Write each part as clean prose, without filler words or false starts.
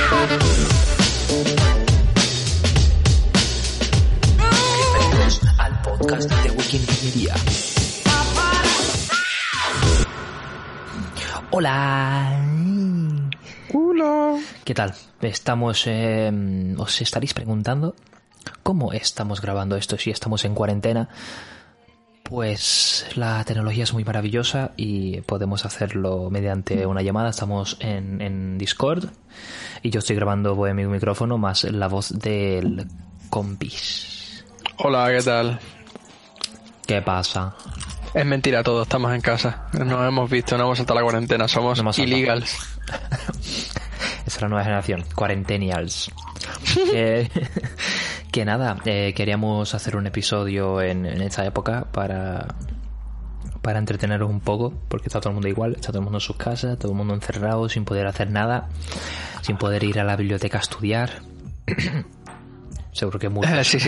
Bienvenidos al podcast de Wikiingeniería. Hola. Hola. ¿Qué tal? Estamos... os estaréis preguntando ¿cómo estamos grabando esto si estamos en cuarentena? Pues la tecnología es muy maravillosa y podemos hacerlo mediante una llamada. Estamos en Discord y yo estoy grabando en mi micrófono más la voz del compis. Hola, ¿qué tal? ¿Qué pasa? Es mentira todo, estamos en casa. No hemos visto, no hemos saltado la cuarentena, somos illegals. Esa es la nueva generación, cuarentenials. Que nada, queríamos hacer un episodio en esta época para entreteneros un poco, porque está todo el mundo igual, está todo el mundo en sus casas, todo el mundo encerrado, sin poder hacer nada, sin poder ir a la biblioteca a estudiar. Seguro que mucho. Sí.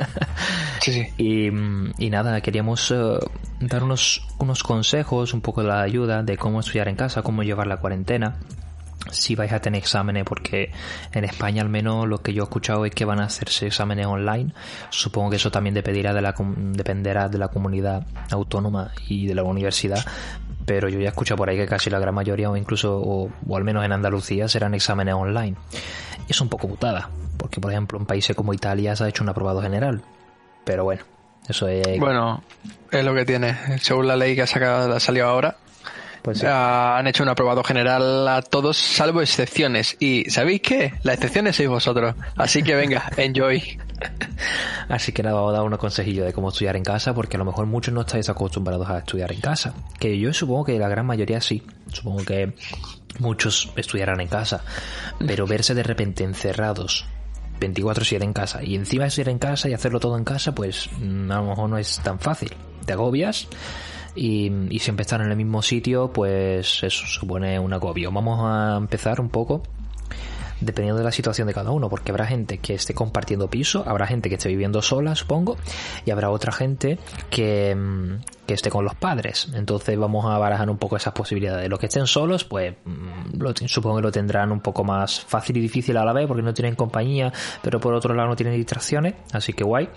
Sí. Y nada, queríamos dar unos consejos, un poco de la ayuda de cómo estudiar en casa, cómo llevar la cuarentena, si vais a tener exámenes, porque en España al menos lo que yo he escuchado es que van a hacerse exámenes online. Supongo que eso también dependerá de la comunidad autónoma y de la universidad, pero yo ya he escuchado por ahí que casi la gran mayoría o al menos en Andalucía serán exámenes online. Es un poco putada, porque por ejemplo en países como Italia se ha hecho un aprobado general, pero bueno, eso es... Bueno, es lo que tiene, según la ley que ha salido ahora. Pues sí. Han hecho un aprobado general a todos salvo excepciones, y ¿sabéis qué? Las excepciones sois vosotros, así que venga, enjoy. Así que nada, vamos a dar unos consejillos de cómo estudiar en casa, porque a lo mejor muchos no estáis acostumbrados a estudiar en casa, que yo supongo que la gran mayoría sí, supongo que muchos estudiarán en casa, pero verse de repente encerrados 24/7 en casa y encima estudiar en casa y hacerlo todo en casa, pues a lo mejor no es tan fácil, te agobias. Y siempre estar en el mismo sitio, pues eso supone un agobio. Vamos a empezar un poco dependiendo de la situación de cada uno, porque habrá gente que esté compartiendo piso, habrá gente que esté viviendo sola, supongo, y habrá otra gente que esté con los padres. Entonces vamos a barajar un poco esas posibilidades. Los que estén solos, pues supongo que lo tendrán un poco más fácil y difícil a la vez, porque no tienen compañía, pero por otro lado no tienen distracciones, así que guay.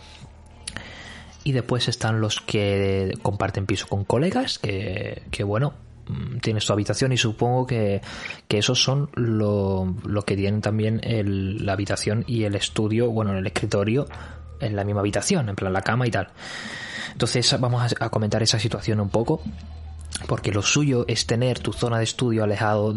Y después están los que comparten piso con colegas, que bueno, tienes tu habitación, y supongo que esos son lo que tienen también la habitación y el estudio, bueno, el escritorio en la misma habitación, en plan la cama y tal. Entonces vamos a comentar esa situación un poco, porque lo suyo es tener tu zona de estudio alejada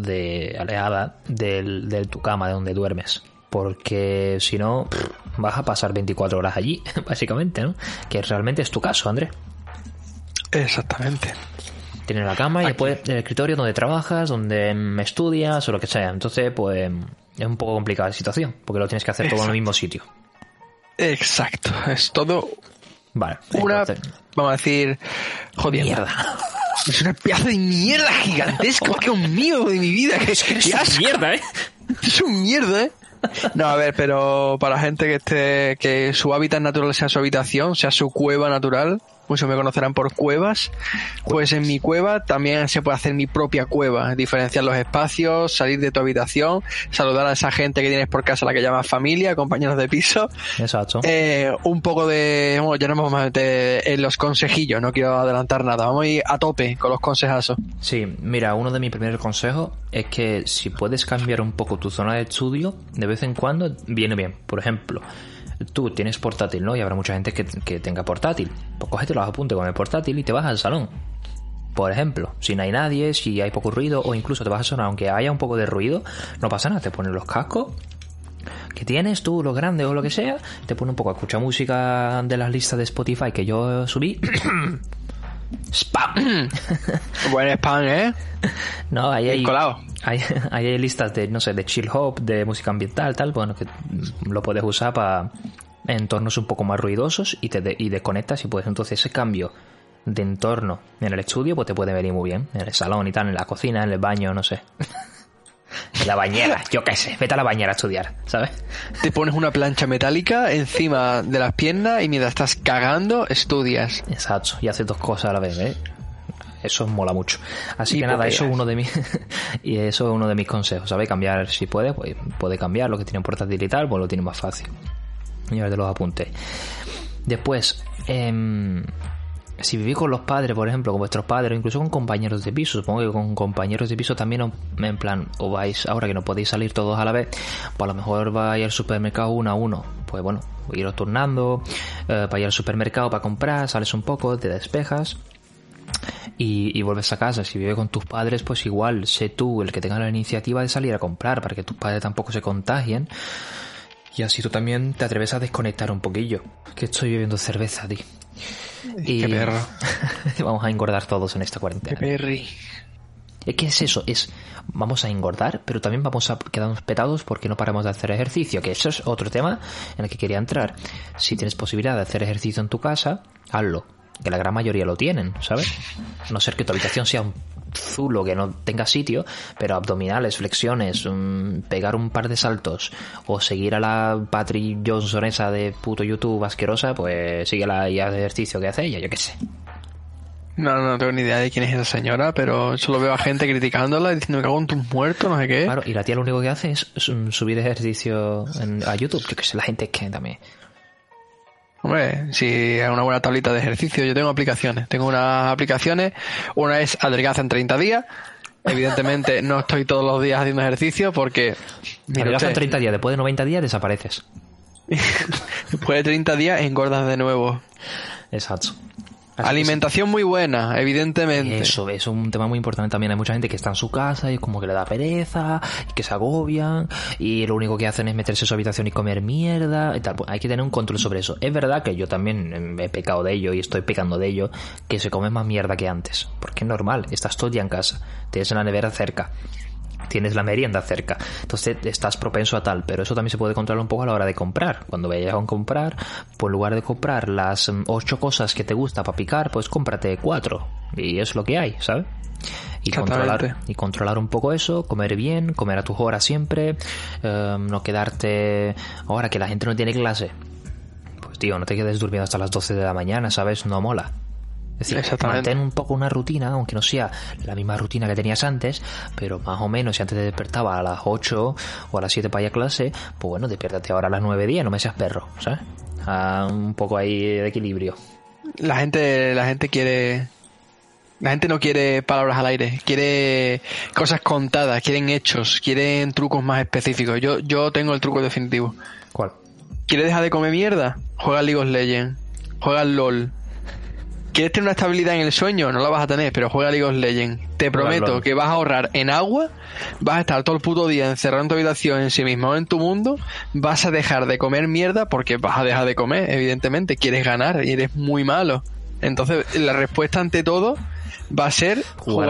de tu cama, de donde duermes. Porque si no, vas a pasar 24 horas allí, básicamente, ¿no? Que realmente es tu caso, Andrés. Exactamente. Tienes la cama y después el escritorio donde trabajas, donde estudias o lo que sea. Entonces, pues es un poco complicada la situación, porque lo tienes que hacer todo en el mismo sitio. Exacto, es todo... Vale. Vamos a decir... Jodiendo. Mierda. Es una pedazo de mierda gigantesca, Dios mío, de mi vida. Es una mierda, ¿eh? Es un mierda, ¿eh? No, a ver, pero para gente que su hábitat natural sea su habitación, sea su cueva natural, muchos me conocerán por cuevas, pues en mi cueva también se puede hacer mi propia cueva, diferenciar los espacios, salir de tu habitación, saludar a esa gente que tienes por casa, la que llamas familia, compañeros de piso. Exacto. Un poco de... Bueno, ya nos vamos a meter en los consejillos, no quiero adelantar nada, vamos a ir a tope con los consejazos. Sí, mira, uno de mis primeros consejos es que si puedes cambiar un poco tu zona de estudio, de vez en cuando viene bien. Por ejemplo, tú tienes portátil, ¿no? Y habrá mucha gente que tenga portátil. Pues cógete los apuntes con el portátil y te vas al salón. Por ejemplo, si no hay nadie, si hay poco ruido, o incluso te vas al salón, aunque haya un poco de ruido, no pasa nada, te pones los cascos que tienes tú, los grandes o lo que sea, te pones un poco a escuchar música de las listas de Spotify que yo subí. ¡Spam! Buen spam, ¿eh? No, ahí hay... colado. Hay listas de, no sé, de chill hop, de música ambiental, tal, bueno, que lo puedes usar para entornos un poco más ruidosos y desconectas, y pues entonces ese cambio de entorno en el estudio pues te puede venir muy bien, en el salón y tal, en la cocina, en el baño, no sé. En la bañera, yo qué sé, vete a la bañera a estudiar, ¿sabes? Te pones una plancha metálica encima de las piernas y mientras estás cagando, estudias. Exacto, y haces dos cosas a la vez, ¿eh? eso mola mucho. Así Y que nada, pokeas. eso es uno de mis y eso es uno de mis consejos, ¿sabes? Cambiar, si puede, pues puede cambiar lo que tiene en portátil y tal, pues lo tiene más fácil. Llevarte los apuntes. Después, si vivís con los padres, por ejemplo, con vuestros padres, o incluso con compañeros de piso, supongo que con compañeros de piso también, en plan, o vais, ahora que no podéis salir todos a la vez, pues a lo mejor vais al supermercado uno a uno. Pues bueno, iros turnando, para ir al supermercado para comprar, sales un poco, te despejas y vuelves a casa. Si vives con tus padres, pues igual, sé tú el que tenga la iniciativa de salir a comprar, para que tus padres tampoco se contagien. Y así tú también te atreves a desconectar un poquillo. Que estoy bebiendo cerveza, tío. Y Qué perro. vamos a engordar todos en esta cuarentena. Qué perri. Es que es eso, vamos a engordar, pero también vamos a quedarnos petados porque no paramos de hacer ejercicio, que eso es otro tema en el que quería entrar. Si tienes posibilidad de hacer ejercicio en tu casa, hazlo, que la gran mayoría lo tienen, ¿sabes? A no ser que tu habitación sea un zulo que no tenga sitio, pero abdominales, flexiones, pegar un par de saltos o seguir a la Patrick Johnson esa de puto YouTube asquerosa, pues síguela y haz ejercicio que hace ella, yo qué sé. No tengo ni idea de quién es esa señora, pero solo veo a gente criticándola y diciendo que hago un tus muertos, no sé qué. Claro, y la tía lo único que hace es subir ejercicio a YouTube. Yo que sé, la gente que también. Hombre, si es una buena tablita de ejercicio, yo tengo aplicaciones. Tengo unas aplicaciones, una es Adelgaza en 30 días. Evidentemente no estoy todos los días haciendo ejercicio porque... Adelgaza en 30 días, después de 90 días desapareces. Después de 30 días engordas de nuevo. Exacto. Así Alimentación muy buena, evidentemente. Eso es un tema muy importante también. Hay mucha gente que está en su casa y es como que le da pereza y que se agobian y lo único que hacen es meterse en su habitación y comer mierda y tal. Pues hay que tener un control sobre eso. Es verdad que yo también he pecado de ello y estoy pecando de ello, que se come más mierda que antes. Porque es normal, estás todo el día en casa, tienes la nevera cerca, tienes la merienda cerca, entonces estás propenso a tal, pero eso también se puede controlar un poco a la hora de comprar. Cuando vayas a comprar, pues en lugar de comprar las 8 cosas que te gusta para picar, pues cómprate 4 y es lo que hay, ¿sabes? Y controlar un poco eso, comer bien, comer a tus horas siempre, no quedarte ahora que la gente no tiene clase, pues tío, no te quedes durmiendo hasta las 12 de la mañana, ¿sabes? No mola. Es decir, mantén un poco una rutina, aunque no sea la misma rutina que tenías antes, pero más o menos si antes te despertaba a las 8 o a las 7 para ir a clase, pues bueno, despiértate ahora a las 9:10, no me seas perro, ¿sabes? Un poco ahí de equilibrio. La gente quiere... La gente no quiere palabras al aire, quiere cosas contadas, quieren hechos, quieren trucos más específicos. Yo tengo el truco definitivo. ¿Cuál? ¿Quieres dejar de comer mierda? Juega al League of Legends, juega al LOL. ¿Quieres tener una estabilidad en el sueño? No la vas a tener, pero juega League of Legends. Te prometo que vas a ahorrar en agua, vas a estar todo el puto día encerrado en tu habitación, en sí mismo, en tu mundo, vas a dejar de comer mierda porque vas a dejar de comer, evidentemente. Quieres ganar y eres muy malo. Entonces, la respuesta ante todo va a ser jugar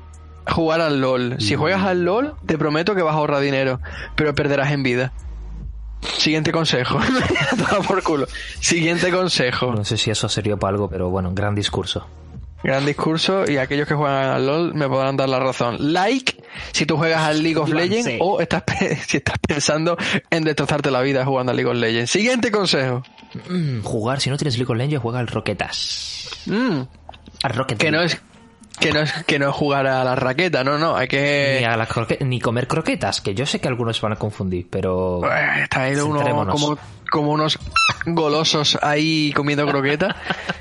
al LOL. Si juegas al LOL, te prometo que vas a ahorrar dinero, pero perderás en vida. Siguiente consejo. Toma por culo. Siguiente consejo. No sé si eso sirvió para algo, pero bueno, gran discurso. Gran discurso, y aquellos que juegan al LOL me podrán dar la razón. Like si tú juegas al League of Legends o si estás pensando en destrozarte la vida jugando al League of Legends. Siguiente consejo. Jugar, si no tienes League of Legends, juega al Roquetas. Al Rocket League. Que no es jugar a la raqueta, no, hay que... Ni a las ni comer croquetas, que yo sé que algunos se van a confundir, pero... Está ahí uno como unos golosos ahí comiendo croquetas.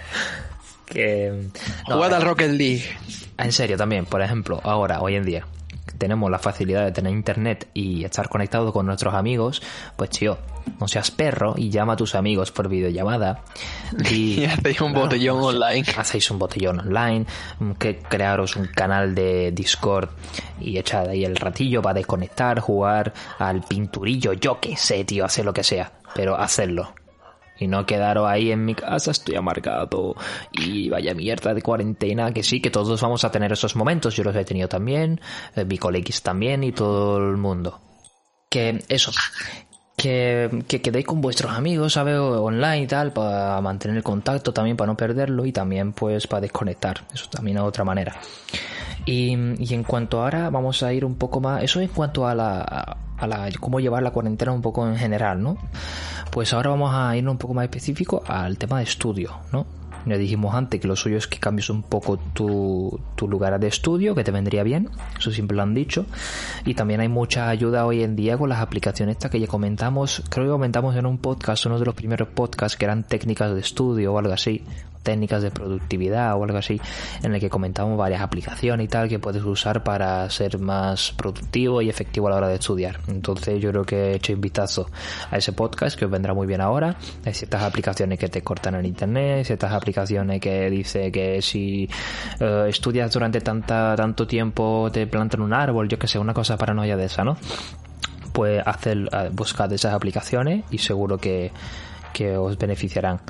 Jugad al Rocket League. En serio, también, por ejemplo, ahora, hoy en día, tenemos la facilidad de tener internet y estar conectado con nuestros amigos, pues tío, no seas perro y llama a tus amigos por videollamada y hacéis un botellón online. Hacéis un botellón online, que crearos un canal de Discord y echad ahí el ratillo para desconectar, jugar al pinturillo, yo qué sé, tío, hacer lo que sea, pero hacerlo. Y no quedaros ahí en mi casa, estoy amargado y vaya mierda de cuarentena, que sí, que todos vamos a tener esos momentos. Yo los he tenido también, mi coleguis también y todo el mundo. Que eso, que quedéis con vuestros amigos, ¿sabes? Online y tal, para mantener el contacto también, para no perderlo y también pues para desconectar. Eso también es otra manera. Y en cuanto ahora vamos a ir un poco más, eso en cuanto a la cómo llevar la cuarentena un poco en general, ¿no? Pues ahora vamos a ir un poco más específico al tema de estudio, ¿no? Ya dijimos antes que lo suyo es que cambies un poco tu lugar de estudio, que te vendría bien, eso siempre lo han dicho. Y también hay mucha ayuda hoy en día con las aplicaciones estas que ya comentamos, creo que comentamos en un podcast, uno de los primeros podcasts, que eran técnicas de estudio o algo así, técnicas de productividad o algo así, en el que comentamos varias aplicaciones y tal que puedes usar para ser más productivo y efectivo a la hora de estudiar. Entonces yo creo que echéis un vistazo a ese podcast, que os vendrá muy bien ahora. Hay ciertas aplicaciones que te cortan en internet, ciertas aplicaciones que dice que si estudias durante tanto tiempo te plantan un árbol, yo que sé, una cosa paranoia de esa, ¿no? Pues buscad esas aplicaciones y seguro que os beneficiarán.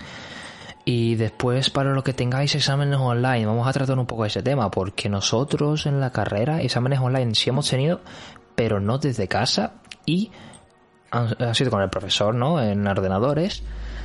Y después, para lo que tengáis exámenes online, vamos a tratar un poco ese tema, porque nosotros en la carrera exámenes online sí hemos tenido, pero no desde casa, y ha sido con el profesor, ¿no? En ordenadores,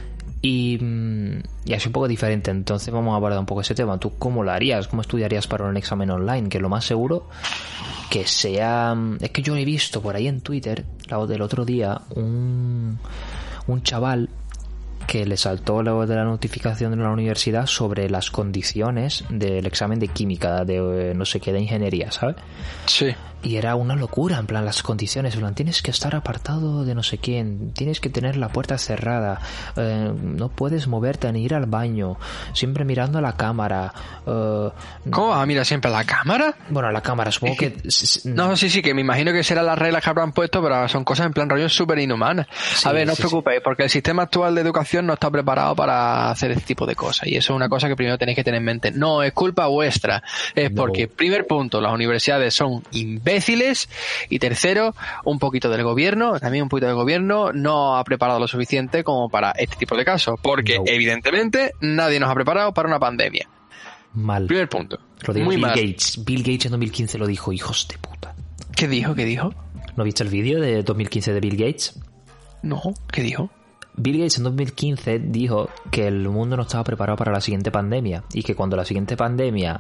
y ha sido un poco diferente. Entonces vamos a abordar un poco ese tema. ¿Tú cómo lo harías? ¿Cómo estudiarías para un examen online? Que lo más seguro que sea... Es que yo he visto por ahí en Twitter, del otro día, un chaval que le saltó luego de la notificación de la universidad sobre las condiciones del examen de química, de no sé qué, de ingeniería, ¿sabes? Sí. Y era una locura, en plan, las condiciones, en plan, tienes que estar apartado de no sé quién, tienes que tener la puerta cerrada, no puedes moverte ni ir al baño, siempre mirando a la cámara. ¿Cómo vas a mirar siempre a la cámara? Bueno, a la cámara, supongo que... No, sí, que me imagino que serán las reglas que habrán puesto, pero son cosas en plan rollo súper inhumanas. Sí, a ver, no os sí, preocupéis, porque el sistema actual de educación no está preparado para hacer este tipo de cosas, y eso es una cosa que primero tenéis que tener en mente. No es culpa vuestra, es porque, primer punto, las universidades son imbéciles, y tercero, un poquito del gobierno, también un poquito del gobierno no ha preparado lo suficiente como para este tipo de casos, porque evidentemente nadie nos ha preparado para una pandemia. Mal. Primer punto. Lo dijo Muy Bill mal. Gates. Bill Gates en 2015 lo dijo, hijos de puta. ¿Qué dijo? ¿No viste el vídeo de 2015 de Bill Gates? No, ¿qué dijo? Bill Gates en 2015 dijo que el mundo no estaba preparado para la siguiente pandemia y que cuando la siguiente pandemia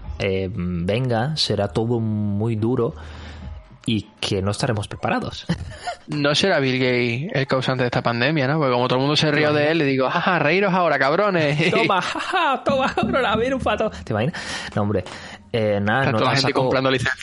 venga será todo muy duro y que no estaremos preparados. No será Bill Gates el causante de esta pandemia, ¿no? Porque como todo el mundo se rió de él, le digo, jaja, reíros ahora, cabrones. Toma, jaja, toma, coronavirus, pato. ¿Te imaginas? No, hombre, nada, Está toda la gente comprando licencias.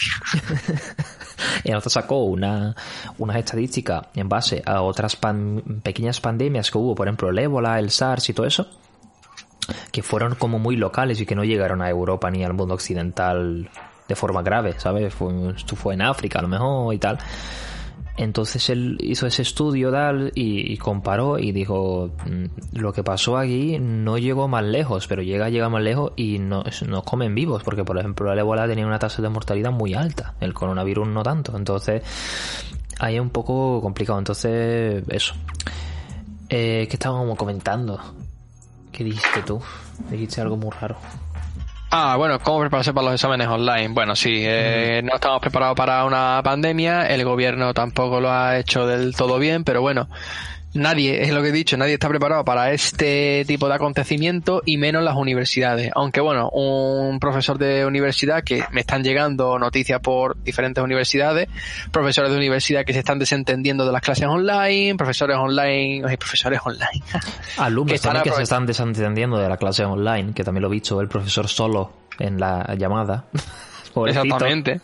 Y nosotros sacó unas estadísticas en base a otras pequeñas pandemias que hubo, por ejemplo el ébola, el SARS y todo eso, que fueron como muy locales y que no llegaron a Europa ni al mundo occidental de forma grave, ¿sabes? Esto fue en África a lo mejor y tal. Entonces él hizo ese estudio tal y comparó y dijo, lo que pasó aquí no llegó más lejos, pero llega más lejos y nos comen vivos, porque por ejemplo el ébola tenía una tasa de mortalidad muy alta, el coronavirus no tanto. Entonces ahí es un poco complicado. Entonces eso, ¿qué estábamos comentando? ¿Qué dijiste tú? Dijiste algo muy raro. Bueno, ¿cómo prepararse para los exámenes online? Bueno, sí, no estamos preparados para una pandemia, el gobierno tampoco lo ha hecho del todo bien, pero bueno, nadie, es lo que he dicho, nadie está preparado para este tipo de acontecimiento y menos las universidades. Aunque bueno, un profesor de universidad, que me están llegando noticias por diferentes universidades, profesores de universidad que se están desentendiendo de las clases online, profesores online. Alumnos también que se están desentendiendo de la clase online, que también lo he visto, el profesor solo en la llamada. Exactamente.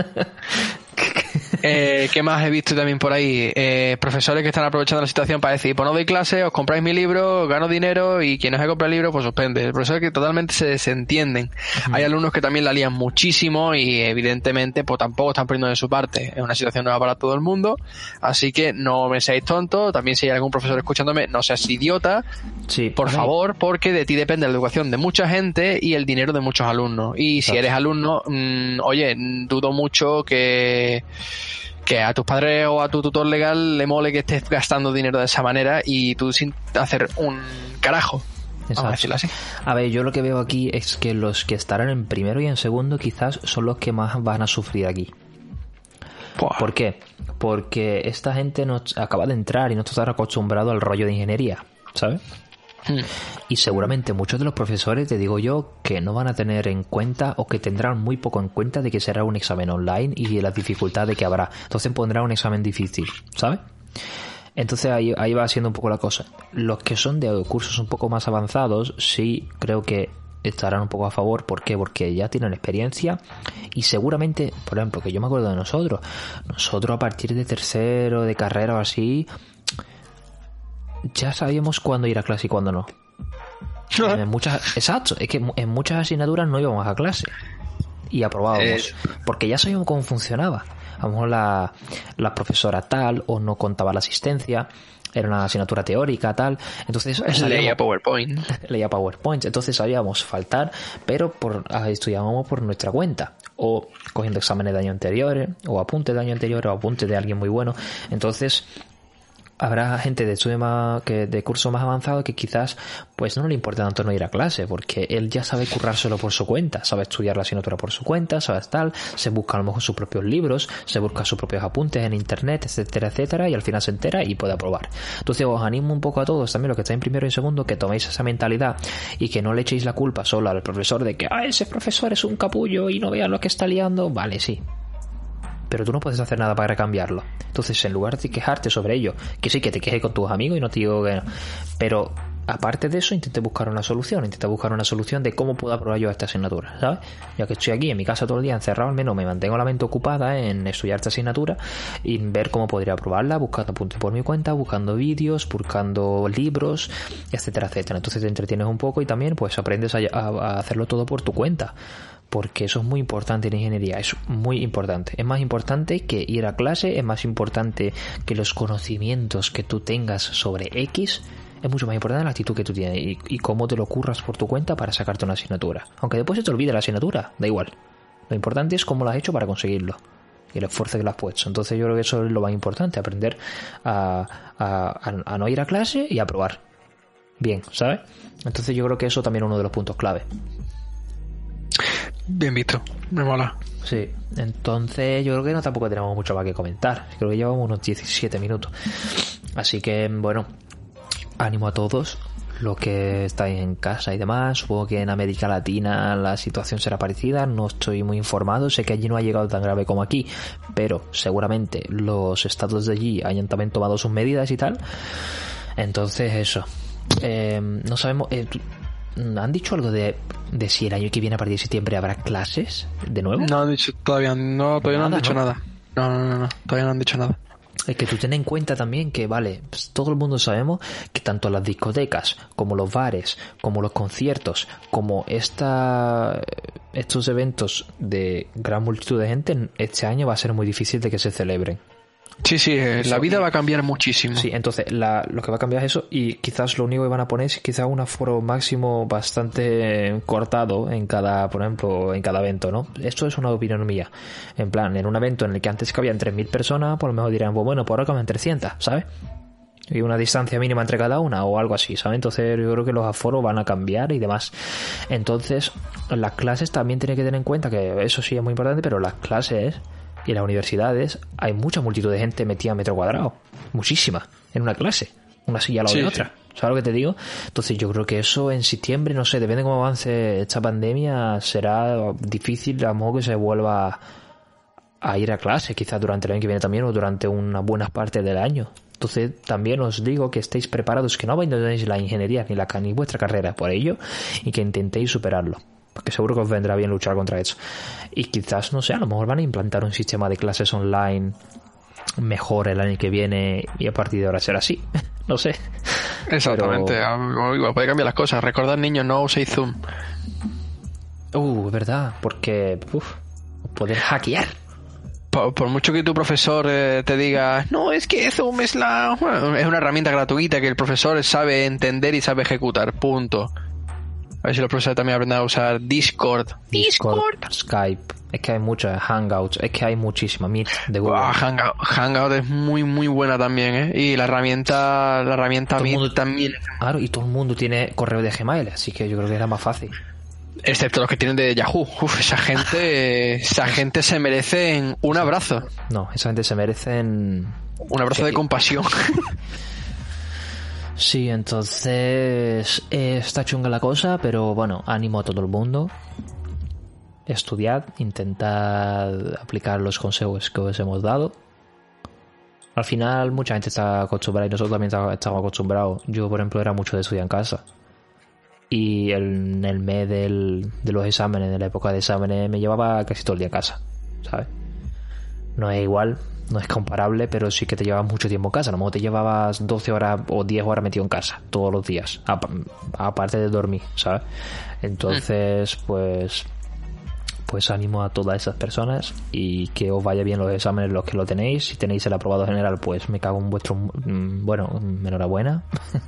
¿Qué más he visto también por ahí? Profesores que están aprovechando la situación para decir, pues no doy clase, os compráis mi libro, gano dinero y quien no se compra el libro, pues suspende. Profesores que totalmente se desentienden. Hay alumnos que también la lían muchísimo y evidentemente pues tampoco están poniendo de su parte. Es una situación nueva para todo el mundo, así que no me seáis tontos. También si hay algún profesor escuchándome, no seas idiota, sí, por favor, porque de ti depende la educación de mucha gente y el dinero de muchos alumnos. Y si eres alumno, oye, dudo mucho que a tus padres o a tu tutor legal le mole que estés gastando dinero de esa manera y tú sin hacer un carajo. Vamos a decirlo así. A ver, yo lo que veo aquí es que los que estarán en primero y en segundo quizás son los que más van a sufrir aquí. ¿Por qué? Porque esta gente no acaba de entrar y no está acostumbrado al rollo de ingeniería, ¿sabes? Y seguramente muchos de los profesores, te digo yo, que no van a tener en cuenta o que tendrán muy poco en cuenta de que será un examen online y las dificultades que habrá. Entonces pondrá un examen difícil, ¿sabes? Entonces ahí va siendo un poco la cosa. Los que son de cursos un poco más avanzados, sí creo que estarán un poco a favor. ¿Por qué? Porque ya tienen experiencia y seguramente, por ejemplo, que yo me acuerdo de nosotros a partir de tercero de carrera o así, ya sabíamos cuándo ir a clase y cuándo no. Exacto, es que en muchas asignaturas no íbamos a clase y aprobábamos, porque ya sabíamos cómo funcionaba. A lo mejor la profesora tal o no contaba la asistencia, era una asignatura teórica tal, entonces leía PowerPoint, entonces sabíamos faltar, pero estudiábamos por nuestra cuenta, o cogiendo exámenes de año anteriores, o apuntes de año anterior, o apuntes de alguien muy bueno. Entonces habrá gente de estudio de curso más avanzado que quizás pues no le importa tanto no ir a clase, porque él ya sabe currárselo por su cuenta, sabe estudiar la asignatura por su cuenta, sabe tal, se busca a lo mejor sus propios libros, se busca sus propios apuntes en internet, etcétera, etcétera, y al final se entera y puede aprobar. Entonces os animo un poco a todos, también los que estáis en primero y segundo, que toméis esa mentalidad y que no le echéis la culpa solo al profesor de que ese profesor es un capullo y no vean lo que está liando. Vale, sí, pero tú no puedes hacer nada para cambiarlo. Entonces, en lugar de quejarte sobre ello, que sí que te quejes con tus amigos y no te digo que no, pero aparte de eso, intenta buscar una solución de cómo puedo aprobar yo esta asignatura, ¿sabes? Ya que estoy aquí en mi casa todo el día encerrado, al menos me mantengo la mente ocupada en estudiar esta asignatura y ver cómo podría aprobarla, buscando apuntes por mi cuenta, buscando vídeos, buscando libros, etcétera, etcétera. Entonces te entretienes un poco y también pues aprendes a hacerlo todo por tu cuenta. Porque eso es muy importante en ingeniería, es muy importante. Es más importante que ir a clase, es más importante que los conocimientos que tú tengas sobre X, es mucho más importante la actitud que tú tienes y cómo te lo curras por tu cuenta para sacarte una asignatura. Aunque después se te olvide la asignatura, da igual. Lo importante es cómo lo has hecho para conseguirlo y el esfuerzo que le has puesto. Entonces yo creo que eso es lo más importante, aprender a no ir a clase y a probar bien, ¿sabes? Entonces yo creo que eso también es uno de los puntos clave. Bien visto, me mola. Sí, entonces yo creo que no tampoco tenemos mucho más que comentar. Creo que llevamos unos 17 minutos. Así que, bueno, ánimo a todos los que estáis en casa y demás. Supongo que en América Latina la situación será parecida. No estoy muy informado. Sé que allí no ha llegado tan grave como aquí, pero seguramente los estados de allí hayan también tomado sus medidas y tal. Entonces eso. No sabemos... ¿Han dicho algo de si el año que viene a partir de septiembre habrá clases de nuevo? No han dicho todavía no han dicho nada. No, todavía no han dicho nada. Es que tú ten en cuenta también que, vale, pues todo el mundo sabemos que tanto las discotecas, como los bares, como los conciertos, como estos eventos de gran multitud de gente, este año va a ser muy difícil de que se celebren. Sí, la vida va a cambiar muchísimo. Sí, entonces lo que va a cambiar es eso, y quizás lo único que van a poner es quizás un aforo máximo bastante cortado en cada, por ejemplo, en cada evento, ¿no? Esto es una opinión mía. En plan, en un evento en el que antes cabían 3.000 personas, por lo mejor dirán, pues bueno, por ahora caben 300, ¿sabes? Y una distancia mínima entre cada una o algo así, ¿sabes? Entonces yo creo que los aforos van a cambiar y demás. Entonces, las clases también tienen que tener en cuenta que eso sí es muy importante, pero las clases y las universidades hay mucha multitud de gente metida en metro cuadrado, muchísima, en una clase, una silla al lado de otra, ¿sabes lo que te digo? Entonces yo creo que eso en septiembre, no sé, depende de cómo avance esta pandemia, será difícil a lo mejor que se vuelva a ir a clase, quizás durante el año que viene también o durante una buena parte del año. Entonces también os digo que estéis preparados, que no abandonéis la ingeniería ni vuestra carrera por ello y que intentéis superarlo, porque seguro que os vendrá bien luchar contra eso. Y quizás, no sé, a lo mejor van a implantar un sistema de clases online mejor el año que viene y a partir de ahora será así. No sé. Exactamente. Pero... igual puede cambiar las cosas. Recordad, niños, no uséis Zoom. Es verdad, porque poder hackear. Por mucho que tu profesor te diga, no, es que Zoom es una herramienta gratuita que el profesor sabe entender y sabe ejecutar, punto. A ver si los profesores también aprenden a usar Discord, Skype, es que hay muchas, Hangouts, es que hay muchísimas, Meet de Google. Hangout es muy muy buena también, ¿eh? Y la herramienta Meet también. Claro, y todo el mundo tiene correo de Gmail, así que yo creo que era más fácil. Excepto los que tienen de Yahoo. Esa gente se merecen un abrazo. No, esa gente se merecen un abrazo de compasión. Sí, entonces está chunga la cosa, pero bueno, ánimo a todo el mundo. Estudiad, intentad aplicar los consejos que os hemos dado. Al final mucha gente está acostumbrada y nosotros también estamos acostumbrados. Yo, por ejemplo, era mucho de estudiar en casa. y en el mes de los exámenes, de la época de exámenes, me llevaba casi todo el día a casa, ¿sabes? No es igual, no es comparable, pero sí que te llevabas mucho tiempo en casa. A lo mejor te llevabas 12 horas o 10 horas metido en casa todos los días, aparte de dormir, ¿sabes? Entonces, pues animo a todas esas personas y que os vaya bien los exámenes los que lo tenéis. Si tenéis el aprobado general, pues me cago en vuestro... Bueno, enhorabuena.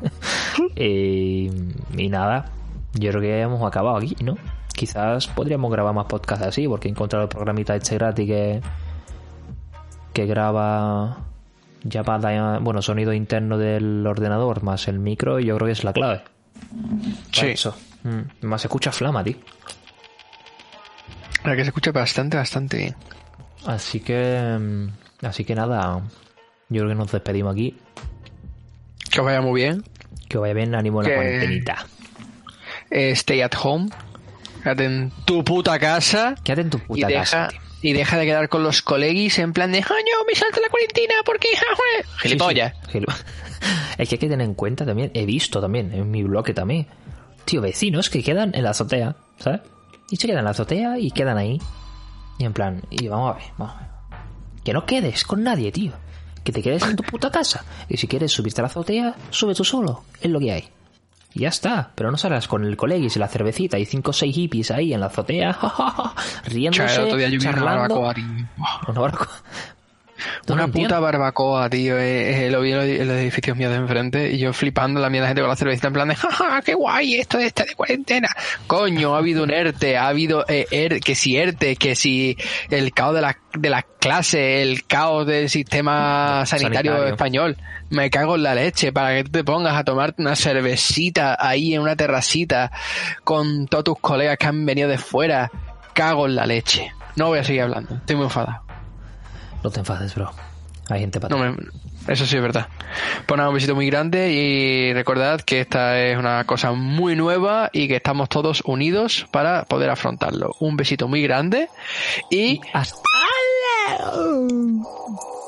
y nada, yo creo que hemos acabado aquí, ¿no? Quizás podríamos grabar más podcasts así, porque he encontrado el programita este gratis que graba ya para, bueno, sonido interno del ordenador más el micro, y yo creo que es la clave. Sí. Eso. Más se escucha flama, tío. La que se escucha bastante bien. Así que nada, yo creo que nos despedimos aquí. Que os vaya muy bien. Que os vaya bien, ánimo en la cuarentenita. Stay at home. Quédate en tu puta casa. Quédate en tu puta casa, tío. Y deja de quedar con los coleguis en plan de ¡Año, me salta la cuarentena! ¿Por qué? ¡Gilipollas! Sí. Es que hay que tener en cuenta también, he visto también en mi bloque también, tío, vecinos que quedan en la azotea, ¿sabes? Y se quedan en la azotea y quedan ahí. Y en plan, y vamos a ver. Que no quedes con nadie, tío. Que te quedes en tu puta casa. Y si quieres subirte a la azotea, sube tú solo. Es lo que hay. Y ya está. Pero no salgas con el colegis y la cervecita y 5 o 6 hippies ahí en la azotea. Riéndose, otro día yo vi charlando. Una barbacoa, una puta barbacoa, tío. Lo vi en los edificios míos de enfrente y yo flipando la mierda, la gente con la cervecita en plan de ¡jaja, qué guay esto de esta de cuarentena! Coño, ha habido un ERTE, ha habido que si ERTE, que si el caos de las clases, el caos del sistema sanitario español. Me cago en la leche para que tú te pongas a tomarte una cervecita ahí en una terracita con todos tus colegas que han venido de fuera. Cago en la leche. No voy a seguir hablando, estoy muy enfadado. No te enfades, bro. Hay gente para eso sí es verdad. Pues nada, un besito muy grande y recordad que esta es una cosa muy nueva y que estamos todos unidos para poder afrontarlo. Un besito muy grande y... hasta...